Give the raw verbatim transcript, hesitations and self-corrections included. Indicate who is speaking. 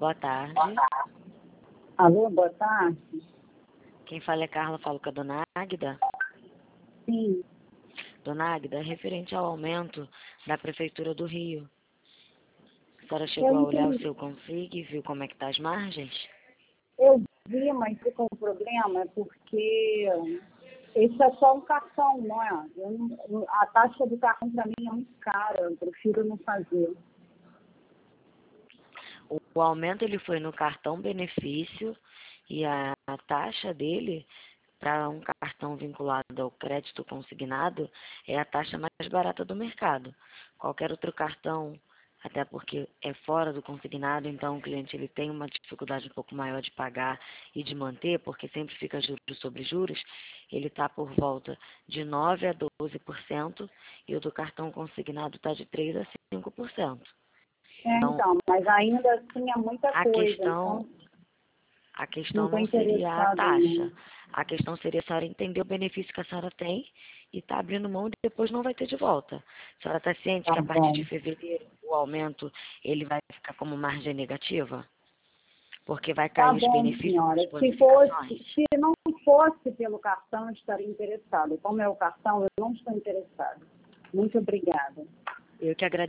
Speaker 1: Boa tarde.
Speaker 2: Alô, boa tarde.
Speaker 1: Quem fala é Carla, falo com a dona Águida.
Speaker 2: Sim.
Speaker 1: Dona Águida, referente ao aumento da Prefeitura do Rio. A senhora chegou a olhar o seu config e viu como é que tá as margens?
Speaker 2: Eu vi, mas ficou um problema porque esse é só um cartão, não é? Eu não, a taxa do cartão para mim é muito cara, eu prefiro não fazer.
Speaker 1: O, o aumento ele foi no cartão benefício e a, a taxa dele para um cartão vinculado ao crédito consignado é a taxa mais barata do mercado. Qualquer outro cartão, até porque é fora do consignado, então o cliente ele tem uma dificuldade um pouco maior de pagar e de manter, porque sempre fica juros sobre juros, ele está por volta de nove por cento a doze por cento e o do cartão consignado está de três por cento a cinco por cento.
Speaker 2: É,
Speaker 1: Então,
Speaker 2: então, mas ainda assim é muita
Speaker 1: a
Speaker 2: coisa,
Speaker 1: questão,
Speaker 2: então
Speaker 1: a
Speaker 2: não
Speaker 1: questão
Speaker 2: estou
Speaker 1: não seria a
Speaker 2: interessada
Speaker 1: taxa.
Speaker 2: não.
Speaker 1: A questão seria a senhora entender o benefício que a senhora tem e está abrindo mão e depois não vai ter de volta. A senhora está ciente
Speaker 2: Tá
Speaker 1: que a partir
Speaker 2: bom.
Speaker 1: de fevereiro o aumento ele vai ficar como margem negativa? Porque vai
Speaker 2: Tá
Speaker 1: cair os
Speaker 2: bom,
Speaker 1: benefícios
Speaker 2: senhora.
Speaker 1: das
Speaker 2: Se fosse,
Speaker 1: bonificações.
Speaker 2: se não fosse pelo cartão, eu estaria interessada. Como é o cartão, eu não estou interessada. Muito obrigada.
Speaker 1: Eu que agradeço.